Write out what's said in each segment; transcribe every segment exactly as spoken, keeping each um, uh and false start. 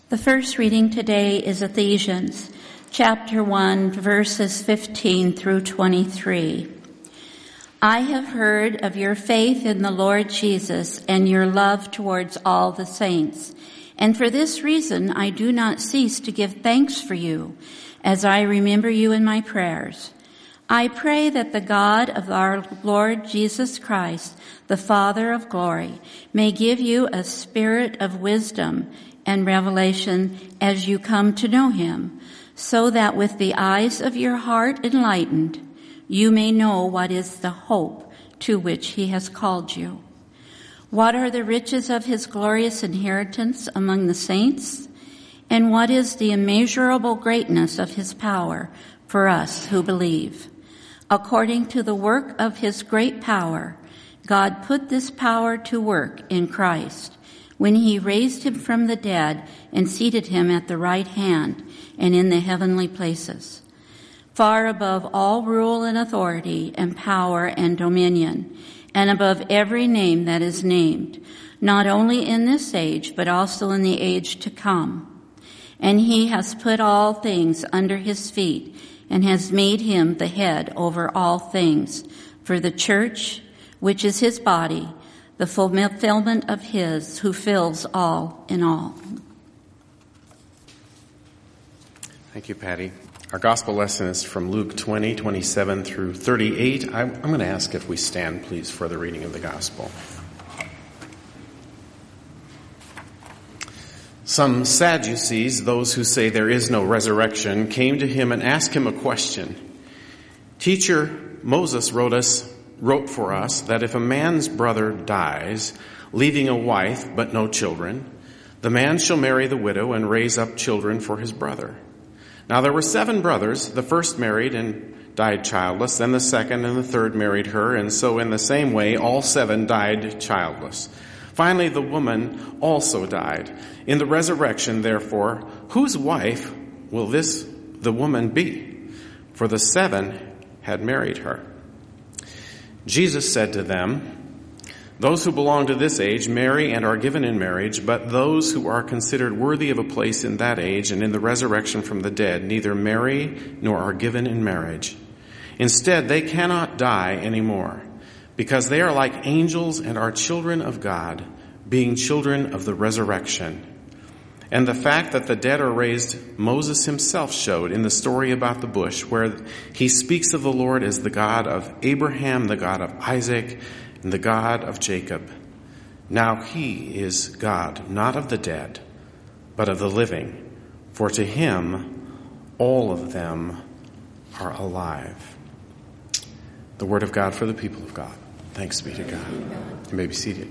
The first reading today is Ephesians chapter one, verses fifteen through twenty-three. I have heard of your faith in the Lord Jesus and your love towards all the saints. And for this reason, I do not cease to give thanks for you as I remember you in my prayers. I pray that the God of our Lord Jesus Christ, the Father of glory, may give you a spirit of wisdom and revelation as you come to know him, so that with the eyes of your heart enlightened, you may know what is the hope to which he has called you. What are the riches of his glorious inheritance among the saints? And what is the immeasurable greatness of his power for us who believe? According to the work of his great power, God put this power to work in Christ when he raised him from the dead and seated him at the right hand and in the heavenly places, far above all rule and authority and power and dominion, and above every name that is named, not only in this age, but also in the age to come. And he has put all things under his feet and has made him the head over all things for the church, which is his body, the fulfillment of his who fills all in all. Thank you, Patty. Our gospel lesson is from Luke twenty, twenty-seven through thirty-eight. I'm, I'm going to ask if we stand, please, for the reading of the gospel. Some Sadducees, those who say there is no resurrection, came to him and asked him a question. Teacher, Moses wrote us, wrote for us that if a man's brother dies, leaving a wife but no children, the man shall marry the widow and raise up children for his brother. Now there were seven brothers. The first married and died childless. Then the second and the third married her. And so in the same way, all seven died childless. Finally, the woman also died. In the resurrection, therefore, whose wife will this, the woman, be? For the seven had married her. Jesus said to them, those who belong to this age marry and are given in marriage, but those who are considered worthy of a place in that age and in the resurrection from the dead neither marry nor are given in marriage. Instead, they cannot die anymore, because they are like angels and are children of God, being children of the resurrection. And the fact that the dead are raised, Moses himself showed in the story about the bush, where he speaks of the Lord as the God of Abraham, the God of Isaac, and the God of Jacob. Now he is God, not of the dead, but of the living. For to him all of them are alive. The word of God for the people of God. Thanks be to God. You may be seated.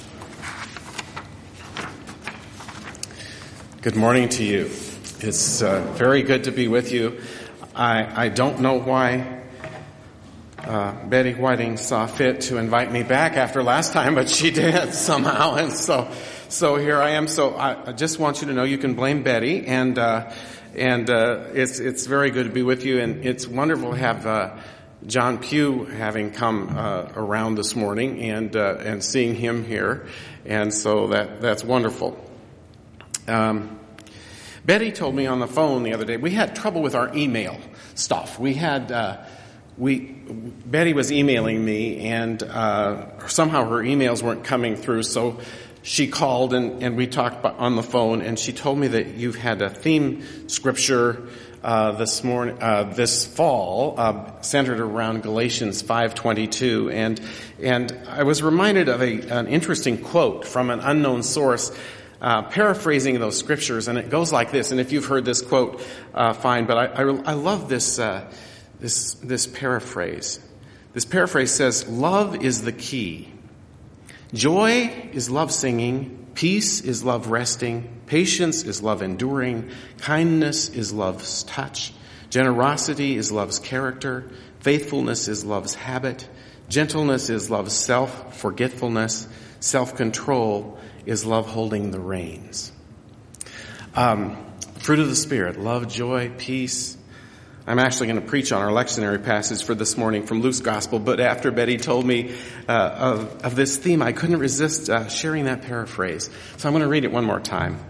Good morning to you. It's uh, very good to be with you. I, I don't know why Uh, Betty Whiting saw fit to invite me back after last time, but she did somehow, and so so here I am. So I, I just want you to know you can blame Betty, and uh, and uh, it's it's very good to be with you, and it's wonderful to have uh, John Pugh having come uh, around this morning and uh, and seeing him here, and so that that's wonderful. Um, Betty told me on the phone the other day we had trouble with our email stuff. We had. Uh, We, Betty was emailing me, and uh, somehow her emails weren't coming through, so she called and, and we talked on the phone, and she told me that you've had a theme scripture uh, this morning, uh, this fall, uh, centered around Galatians five twenty-two, and and I was reminded of a, an interesting quote from an unknown source. Uh, paraphrasing those scriptures, and it goes like this. And if you've heard this quote, uh, fine. But I, I, I love this. Uh, This, this paraphrase. This paraphrase says, love is the key. Joy is love singing. Peace is love resting. Patience is love enduring. Kindness is love's touch. Generosity is love's character. Faithfulness is love's habit. Gentleness is love's self-forgetfulness. Self-control is love holding the reins. Um, fruit of the Spirit, love, joy, peace. I'm actually going to preach on our lectionary passage for this morning from Luke's Gospel, but after Betty told me uh, of, of this theme, I couldn't resist uh, sharing that paraphrase. So I'm going to read it one more time.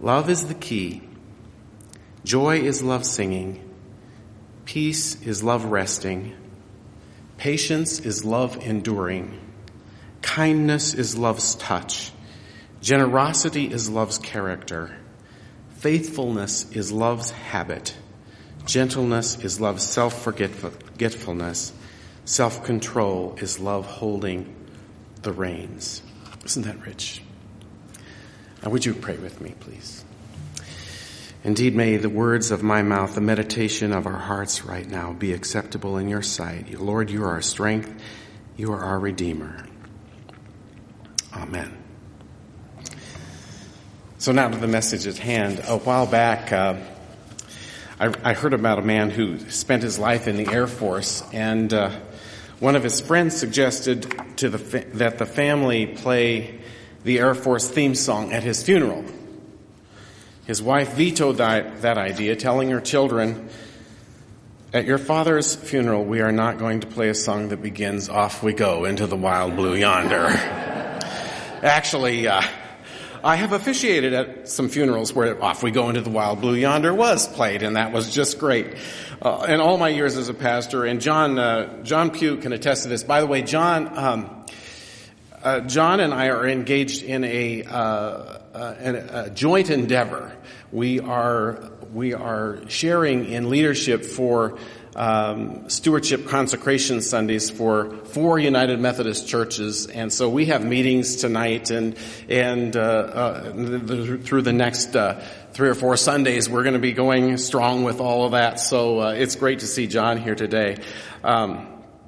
Love is the key. Joy is love singing. Peace is love resting. Patience is love enduring. Kindness is love's touch. Generosity is love's character. Faithfulness is love's habit. Gentleness is love's self-forgetfulness. Self-control is love holding the reins. Isn't that rich? Now, would you pray with me, please? Indeed, may the words of my mouth, the meditation of our hearts right now be acceptable in your sight. Lord, you are our strength. You are our Redeemer. Amen. So now to the message at hand. A while back, uh, I, I heard about a man who spent his life in the Air Force, and uh, one of his friends suggested to the fa- that the family play the Air Force theme song at his funeral. His wife vetoed that, that idea, telling her children, "At your father's funeral, we are not going to play a song that begins, 'Off we go into the wild blue yonder.'" Actually, uh, I have officiated at some funerals where "Off we go into the wild blue yonder" was played, and that was just great. Uh, in all my years as a pastor, and John, uh, John Pugh can attest to this. By the way, John, um, uh, John and I are engaged in a, uh, uh, a, a joint endeavor. We are, we are sharing in leadership for Um, stewardship consecration Sundays for four United Methodist churches, and so we have meetings tonight, and and uh, uh, the, through the next uh, three or four Sundays, we're going to be going strong with all of that. So uh, it's great to see John here today. Um,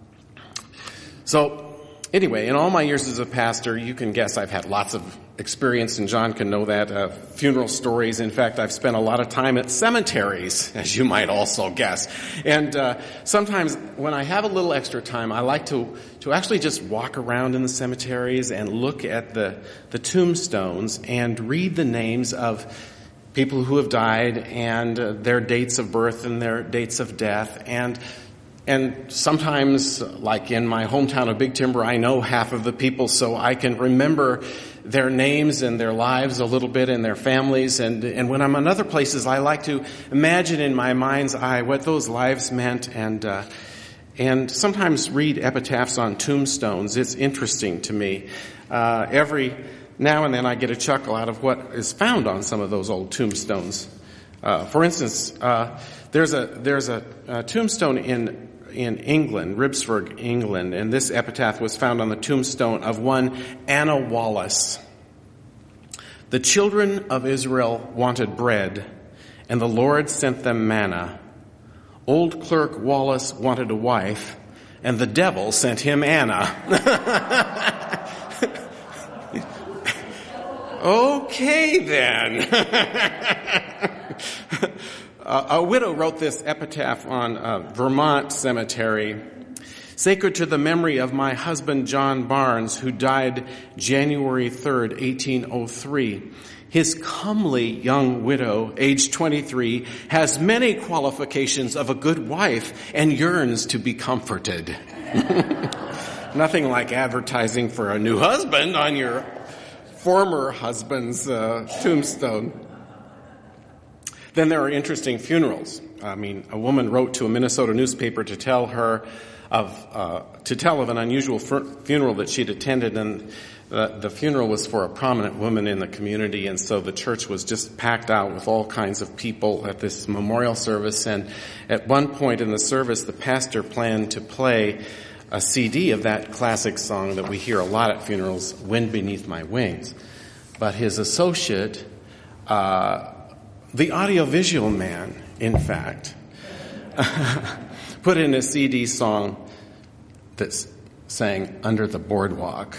so anyway, in all my years as a pastor, you can guess I've had lots of experience, and John can know that, uh, funeral stories. In fact, I've spent a lot of time at cemeteries, as you might also guess. And uh, sometimes when I have a little extra time, I like to to actually just walk around in the cemeteries and look at the, the tombstones and read the names of people who have died and uh, their dates of birth and their dates of death. And And sometimes, like in my hometown of Big Timber, I know half of the people, so I can remember their names and their lives a little bit and their families. And, and when I'm in other places, I like to imagine in my mind's eye what those lives meant, and, uh, and sometimes read epitaphs on tombstones. It's interesting to me. Uh, every now and then I get a chuckle out of what is found on some of those old tombstones. Uh, for instance, uh, there's a, there's a, a tombstone in in England, Ribsburg, England, and this epitaph was found on the tombstone of one Anna Wallace. "The children of Israel wanted bread, and the Lord sent them manna. Old Clerk Wallace wanted a wife, and the devil sent him Anna." Okay, then. Uh, a widow wrote this epitaph on uh, Vermont Cemetery. "Sacred to the memory of my husband John Barnes, who died January third, eighteen oh three. His comely young widow, age twenty-three, has many qualifications of a good wife and yearns to be comforted." Nothing like advertising for a new husband on your former husband's uh, tombstone. Then there are interesting funerals. I mean, a woman wrote to a Minnesota newspaper to tell her of uh, to tell of an unusual fu- funeral that she'd attended, and the, the funeral was for a prominent woman in the community, and so the church was just packed out with all kinds of people at this memorial service. And at one point in the service, the pastor planned to play a C D of that classic song that we hear a lot at funerals, "Wind Beneath My Wings." But his associate, uh, the audiovisual man, in fact, put in a C D song that sang "Under the Boardwalk."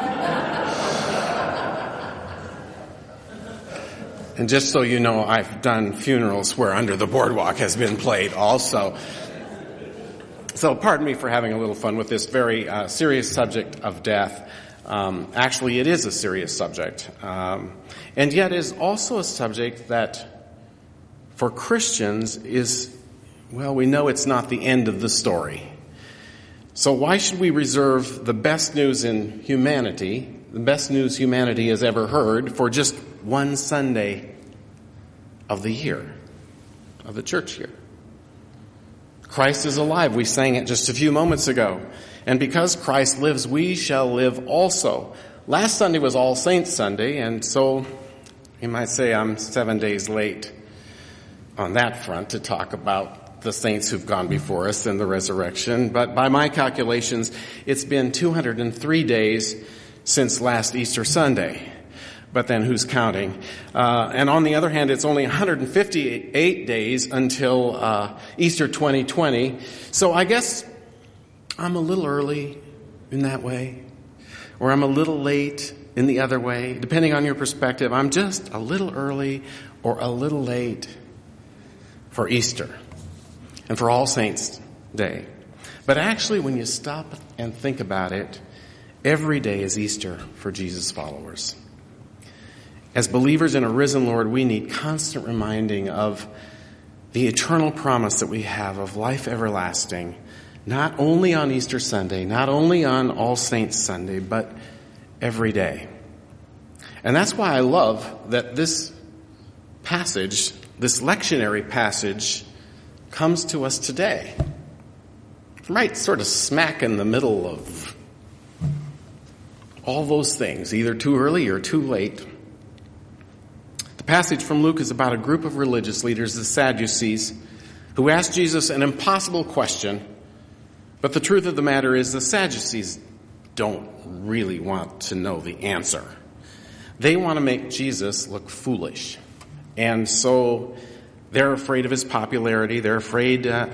And just so you know, I've done funerals where "Under the Boardwalk" has been played also. So pardon me for having a little fun with this very uh, serious subject of death. Um, actually, it is a serious subject. Um, and yet is also a subject that for Christians is, well, we know it's not the end of the story. So why should we reserve the best news in humanity, the best news humanity has ever heard, for just one Sunday of the year, of the church year. Christ is alive. We sang it just a few moments ago. And because Christ lives, we shall live also. Last Sunday was All Saints Sunday, and so you might say I'm seven days late on that front to talk about the saints who've gone before us in the resurrection. But by my calculations, it's been two hundred three days since last Easter Sunday. But then who's counting? Uh, and on the other hand, it's only one hundred fifty-eight days until uh, Easter twenty twenty. So I guess I'm a little early in that way, or I'm a little late in the other way. Depending on your perspective, I'm just a little early or a little late for Easter and for All Saints Day. But actually, when you stop and think about it, every day is Easter for Jesus' followers. As believers in a risen Lord, we need constant reminding of the eternal promise that we have of life everlasting, not only on Easter Sunday, not only on All Saints Sunday, but every day. And that's why I love that this passage, this lectionary passage, comes to us today. Right sort of smack in the middle of all those things, either too early or too late. The passage from Luke is about a group of religious leaders, the Sadducees, who asked Jesus an impossible question. But the truth of the matter is the Sadducees don't really want to know the answer. They want to make Jesus look foolish. And so they're afraid of his popularity. They're afraid uh,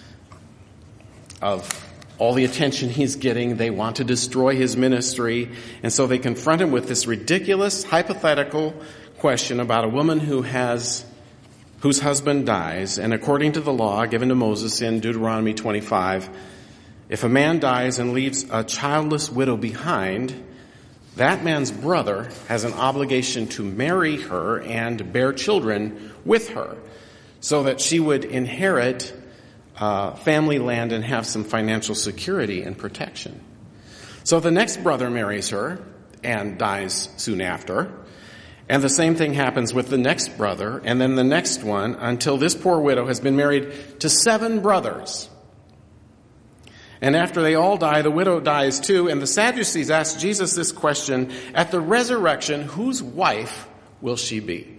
of all the attention he's getting. They want to destroy his ministry. And so they confront him with this ridiculous, hypothetical question about a woman who has, whose husband dies. And according to the law given to Moses in Deuteronomy twenty-five, if a man dies and leaves a childless widow behind, that man's brother has an obligation to marry her and bear children with her so that she would inherit uh, family land and have some financial security and protection. So the next brother marries her and dies soon after. And the same thing happens with the next brother and then the next one until this poor widow has been married to seven brothers. And after they all die, the widow dies too. And the Sadducees ask Jesus this question: at the resurrection, whose wife will she be?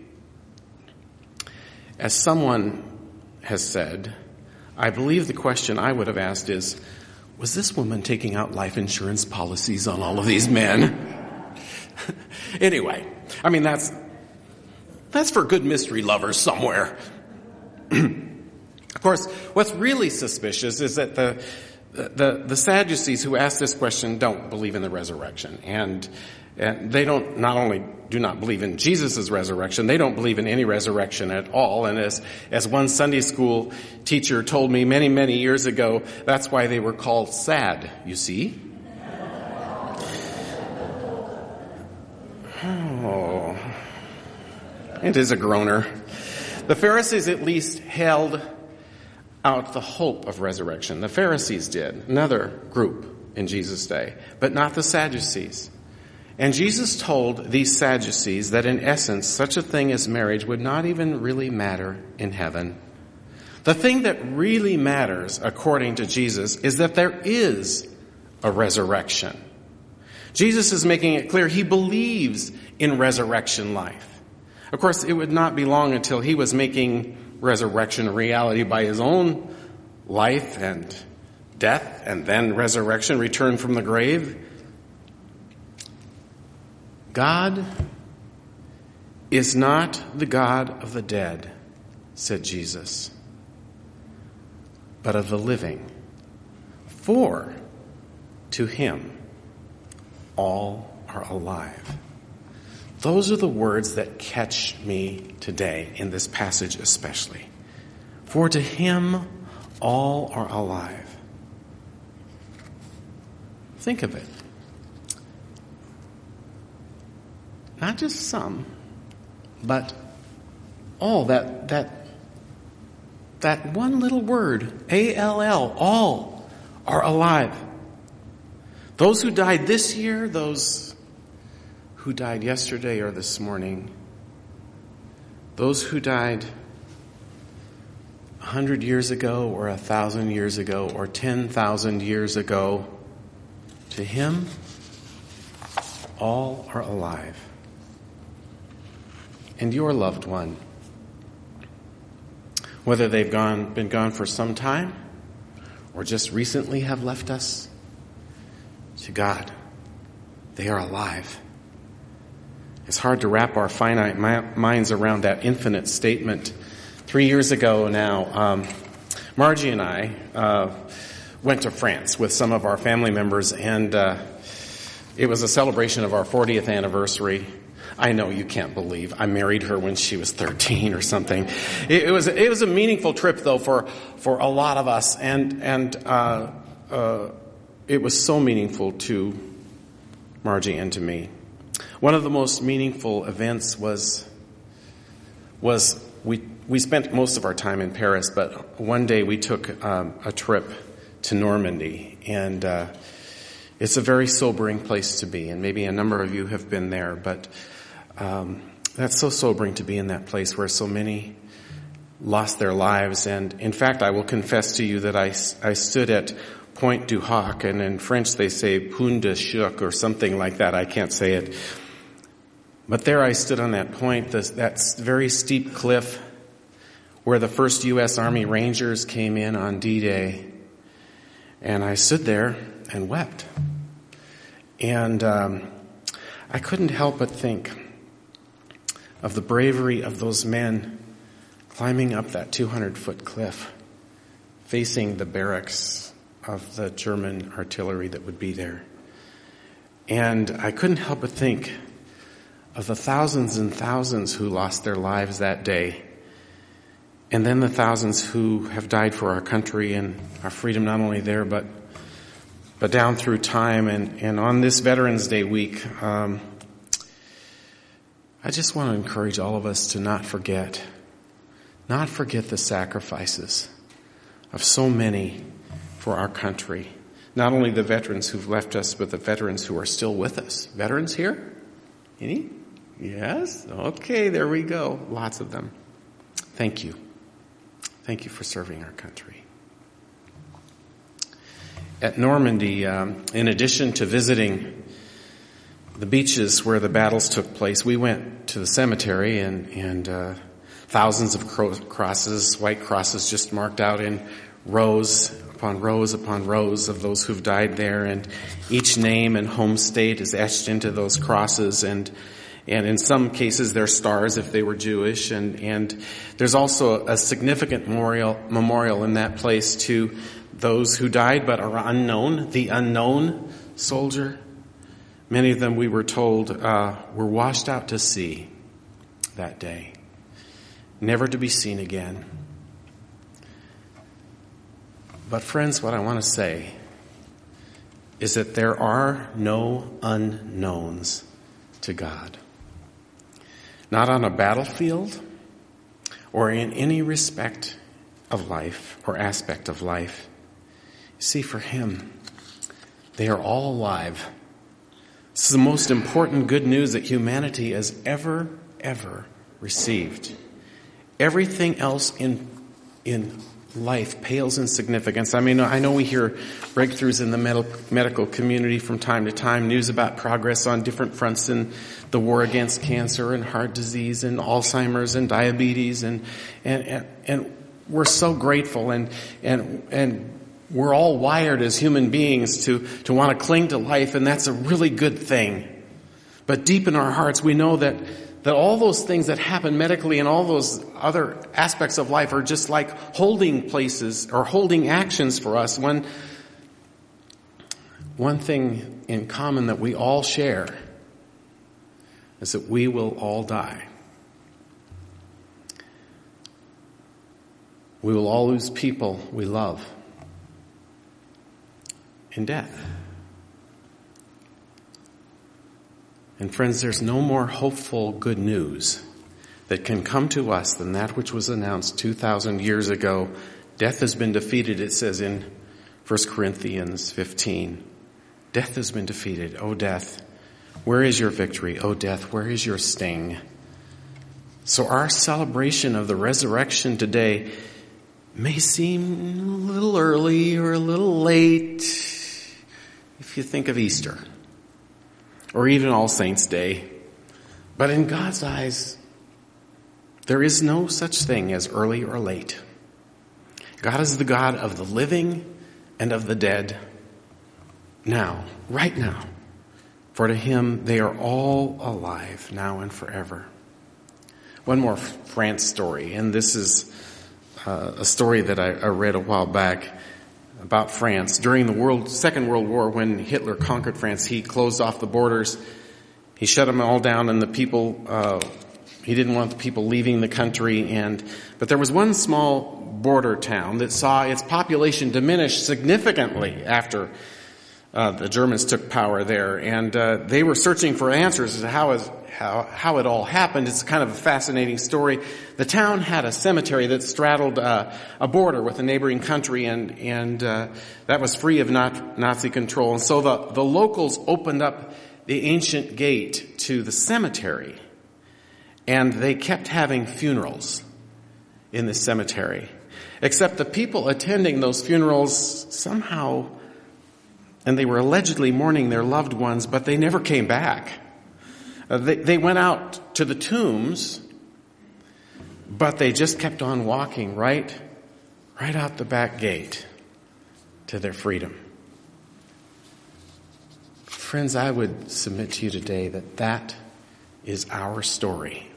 As someone has said, I believe the question I would have asked is, was this woman taking out life insurance policies on all of these men? Anyway, I mean, that's, that's for good mystery lovers somewhere. Of course, what's really suspicious is that the The, the Sadducees who ask this question don't believe in the resurrection. And, and they don't, not only do not believe in Jesus' resurrection, they don't believe in any resurrection at all. And as, as one Sunday school teacher told me many, many years ago, that's why they were called sad, you see. Oh, it is a groaner. The Pharisees at least held out the hope of resurrection. The Pharisees did, another group in Jesus' day, but not the Sadducees. And Jesus told these Sadducees that in essence, such a thing as marriage would not even really matter in heaven. The thing that really matters, according to Jesus, is that there is a resurrection. Jesus is making it clear he believes in resurrection life. Of course, it would not be long until he was making resurrection a reality by his own life and death and then resurrection, return from the grave. God is not the God of the dead, said Jesus, but of the living. For to him all are alive. Those are the words that catch me today in this passage especially. For to him all are alive. Think of it. Not just some, but all. That that that one little word, A L L, all are alive. Those who died this year, those who died yesterday or this morning, those who died a hundred years ago or a thousand years ago or ten thousand years ago, to him, all are alive. And your loved one, whether they've gone, been gone for some time or just recently have left us, to God, they are alive. It's hard to wrap our finite minds around that infinite statement. Three years ago now, um, Margie and I uh, went to France with some of our family members, and uh, it was a celebration of our fortieth anniversary. I know you can't believe I married her when she was thirteen or something. It, it was it was a meaningful trip though for for a lot of us, and and uh, uh, it was so meaningful to Margie and to me. One of the most meaningful events was was we we spent most of our time in Paris, but one day we took um, a trip to Normandy, and uh, it's a very sobering place to be, and maybe a number of you have been there, but um, that's so sobering to be in that place where so many lost their lives. And in fact, I will confess to you that I, I stood at Pointe du Hoc, and in French they say Pont de Choc or something like that. I can't say it. But there I stood on that point, this, that very steep cliff where the first U S Army Rangers came in on D-Day. And I stood there and wept. And um, I couldn't help but think of the bravery of those men climbing up that two hundred foot cliff, facing the barracks of the German artillery that would be there. And I couldn't help but think of the thousands and thousands who lost their lives that day, and then the thousands who have died for our country and our freedom, not only there, but but down through time. And, and on this Veterans Day week, um, I just want to encourage all of us to not forget, not forget the sacrifices of so many for our country. Not only the veterans who've left us, but the veterans who are still with us. Veterans here? Any? Yes? Okay, there we go. Lots of them. Thank you. Thank you for serving our country. At Normandy, um, in addition to visiting the beaches where the battles took place, we went to the cemetery, and, and uh, thousands of cro- crosses, white crosses just marked out in rows upon rows upon rows of those who've died there, and each name and home state is etched into those crosses, and and in some cases they're stars if they were Jewish, and and there's also a significant memorial memorial in that place to those who died but are unknown, the unknown soldier. Many of them, we were told, uh, were washed out to sea that day, never to be seen again. But friends, what I want to say is that there are no unknowns to God. Not on a battlefield or in any respect of life or aspect of life. See, for him, they are all alive. This is the most important good news that humanity has ever, ever received. Everything else in in life pales in significance. I mean, I know we hear breakthroughs in the med- medical community from time to time, news about progress on different fronts in the war against cancer and heart disease and Alzheimer's and diabetes, and and and, and we're so grateful, and and and we're all wired as human beings to to want to cling to life, and that's a really good thing. But deep in our hearts, we know that that all those things that happen medically and all those other aspects of life are just like holding places or holding actions for us. One, one thing in common that we all share is that we will all die. We will all lose people we love in death. And friends, there's no more hopeful good news that can come to us than that which was announced two thousand years ago. Death has been defeated, it says in First Corinthians fifteen. Death has been defeated. O death, where is your victory? O death, where is your sting? So our celebration of the resurrection today may seem a little early or a little late if you think of Easter or even All Saints' Day. But in God's eyes, there is no such thing as early or late. God is the God of the living and of the dead. Now, right now. For to him they are all alive now and forever. One more France story, and this is uh, a story that I, I read a while back about France. During the World, Second World War, when Hitler conquered France, he closed off the borders. He shut them all down, and the people, uh, he didn't want the people leaving the country. And but there was one small border town that saw its population diminish significantly after Uh, the Germans took power there, and uh, they were searching for answers as to how, is, how, how it all happened. It's kind of a fascinating story. The town had a cemetery that straddled uh, a border with a neighboring country, and, and uh, that was free of not, Nazi control. And so the, the locals opened up the ancient gate to the cemetery, and they kept having funerals in the cemetery. Except the people attending those funerals somehow, and they were allegedly mourning their loved ones, but they never came back. Uh, they, they went out to the tombs, but they just kept on walking right, right out the back gate to their freedom. Friends, I would submit to you today that that is our story.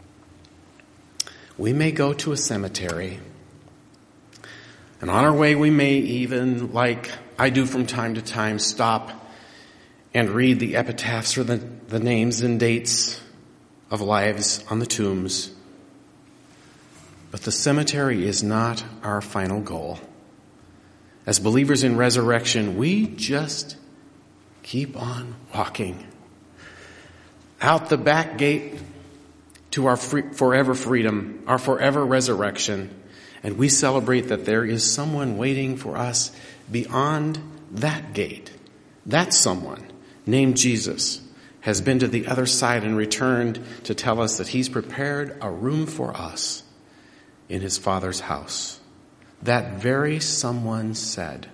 We may go to a cemetery, and on our way we may even, like I do from time to time, stop and read the epitaphs or the, the names and dates of lives on the tombs. But the cemetery is not our final goal. As believers in resurrection, we just keep on walking out the back gate to our free, forever freedom, our forever resurrection. And we celebrate that there is someone waiting for us beyond that gate. That someone, named Jesus, has been to the other side and returned to tell us that he's prepared a room for us in his Father's house. That very someone said,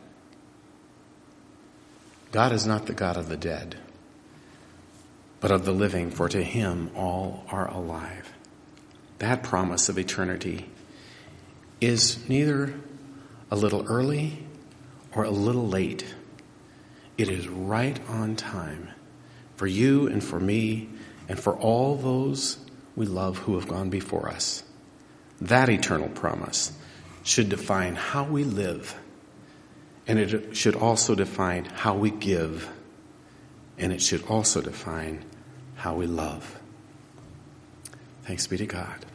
God is not the God of the dead, but of the living, for to him all are alive. That promise of eternity is neither a little early or a little late. It is right on time for you and for me and for all those we love who have gone before us. That eternal promise should define how we live, and it should also define how we give, and it should also define how we love. Thanks be to God.